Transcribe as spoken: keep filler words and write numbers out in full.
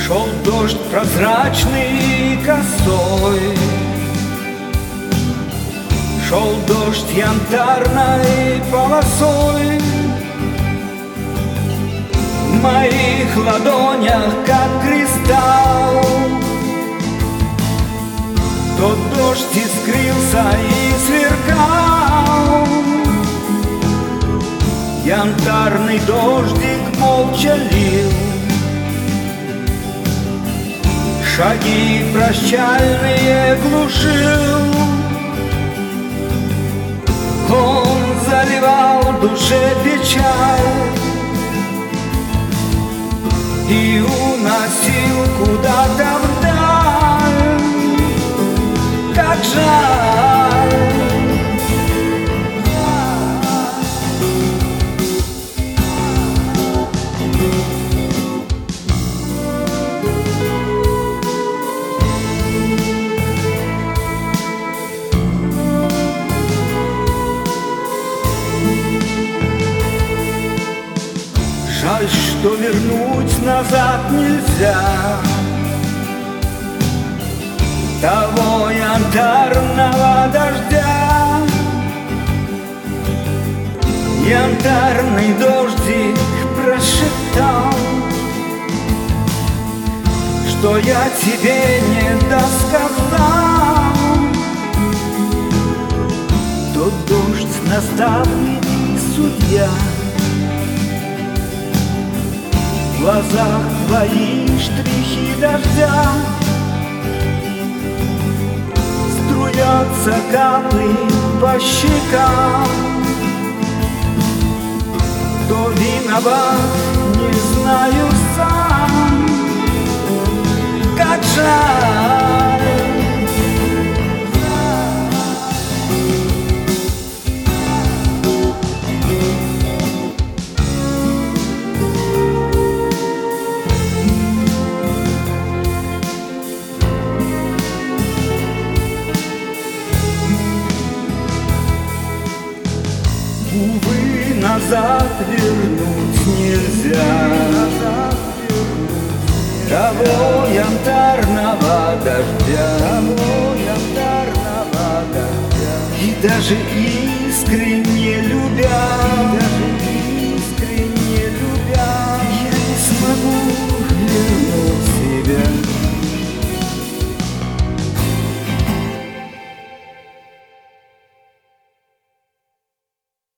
Шел дождь прозрачный и косой, шел дождь янтарной полосой. В моих ладонях, как кристалл, тот дождь искрился и сверкал. Янтарный дождик молча лил, шаги прощальные глушил. Он заливал душе печаль и уносил куда-то вдаль. Как жаль! Жаль, что вернуть назад нельзя того янтарного дождя. Янтарный дождик прошептал, что я тебе не досказал. Тот дождь наставник и судья, в глазах твои штрихи дождя. Струятся капли по щекам. Кто виноват, не знаю сам. Как жаль! Увы, назад вернуть нельзя того янтарного дождя, и даже искры